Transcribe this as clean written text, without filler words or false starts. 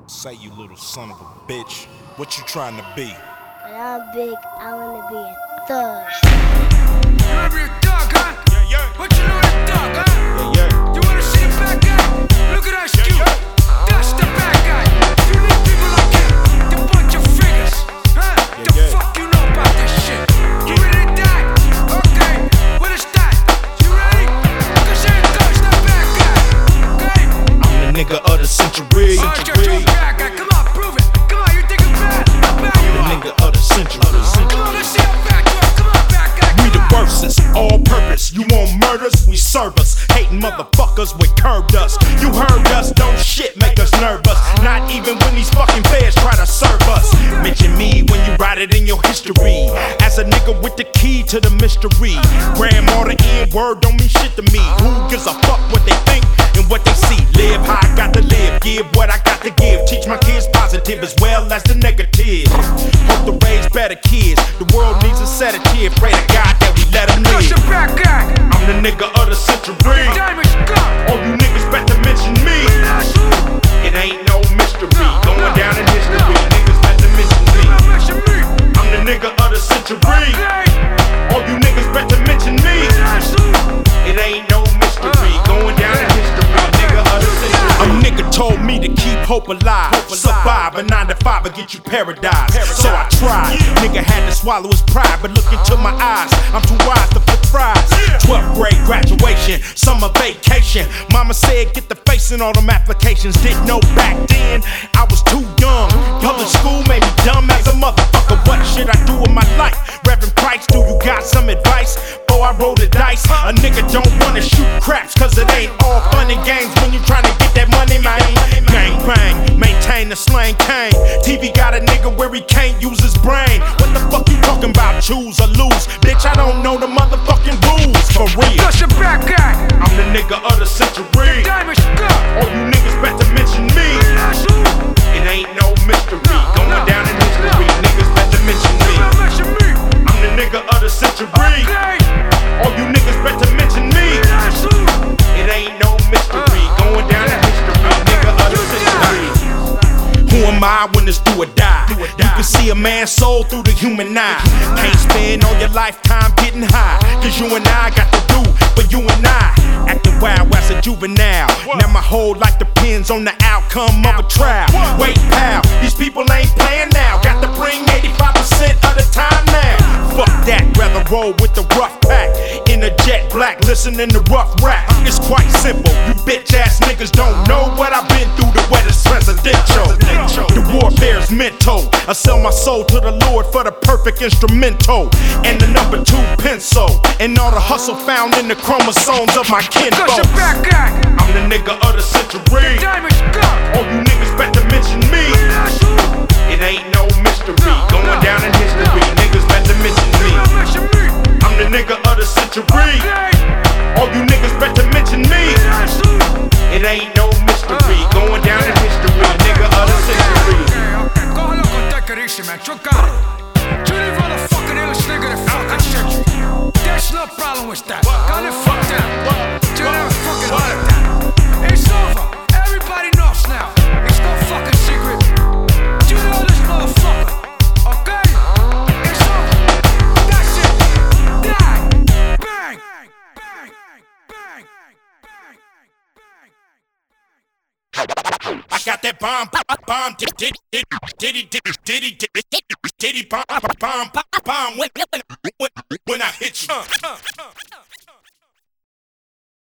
Say, you little son of a bitch, what you trying to be? When I'm big, I wanna be a thug. You wanna be a thug, huh? Yeah, yeah. What you know a thug, huh? Yeah, yeah. You wanna see the bad guy? Look at that skew. That's the bad guy. You need people like him to bunch your fingers, huh? The fuck you know about this shit? You ready to die? Okay, what is that? You ready? Cause you're a thug's the bad guy, okay? I'm the nigga of the century. Oh, you're a bad guy. Come on, prove it. Come on, you think I'm bad? How bad you The are? nigga of the century. Come on, let's see how bad you are. Come on, bad guy. We the worstest, all purpose. You want murders, we serve us. Hating motherfuckers with curved us. You heard us, don't shit make us nervous. Not even when these fucking feds try to serve us. Mention me when you write it in your history. As a nigga with the key to the mystery. Grandma the N-word don't mean shit to me. Who gives a fuck what they think and what they see? Live how I got to live, give what I got to give. Teach my kids positive as well as the negative. Hope to raise better kids. The world needs a sedative. Pray to God that we let them Cause live. you're a bad guy. I'm the nigga of the century. Diamond's gone. All you niggas better mention me. It ain't no mystery. Going down in history. Niggas better mention me. I'm the nigga of the century. All you niggas better mention me. It ain't no mystery. Going down in history. Nigga of the century. A nigga told me to keep hope alive. Survive a 9 to 5 will get you paradise. So I tried. Nigga had to swallow his pride, but look into my eyes. I'm too wise to flip fries. 12th grade graduation, summer vacation. Mama said get the face in all them applications. Didn't know back then I was too young. Public school made me dumb as a motherfucker. What should I do with my life? Reverend Price, do you got some advice? Oh, I roll the dice. A nigga don't wanna shoot craps, cause it ain't all fun and games when you tryna get that money, man. Gang bang, maintain the slang cane. TV got a nigga where he can't use his brain. What the fuck you talking about? Choose or lose? Bitch, I don't know the motherfucking rules, for real. Cause you're a bad guy. I'm the nigga of the century. Diamond's gone. All you niggas better mention me. It ain't no mystery. Going down in history. Niggas better mention me. I'm the nigga of the century. All you niggas better mention me. It ain't no mystery. Going down in history. Nigga of the century. Who am I when it's do or die? You can see a man's soul through the human eye. Can't spend all your lifetime getting high. Cause you and I got to do for you and I. Acting wild as a juvenile. Now my whole life depends on the outcome of a trial. Wait, pal, these people ain't playing now. Got to bring 85% of the time now. Fuck that, rather roll with the rough pack. In a jet black, listening to rough rap. It's quite simple, you bitch ass niggas don't know what I've been through. The wettest presidential. The warfare's mental. I sell my soul to the Lord for the perfect instrumental. And the number 2 pencil. And all the hustle found in the chromosomes of my kinfolk. Cause you're a bad guy. I'm the nigga of the century. Diamond's gone. All you niggas better mention me. It ain't no mystery. Going down in history. Niggas better mention me. I'm the nigga of the century. All you niggas better mention me. It ain't no mystery. Going down in history. Nigga of the century. Cógelo con take it easy, man. You got it. You the motherfucking illest nigga in the fucking century. There's no problem with that. Call it fuck down. You never fucking heard that. It's over. Everybody knows now. It's no fucking secret. You know this motherfucker. Okay? It's over. That's it. Die. Bang. Bang. Bang. Bang. I got that bomb, diddy, bomb, when I hit you.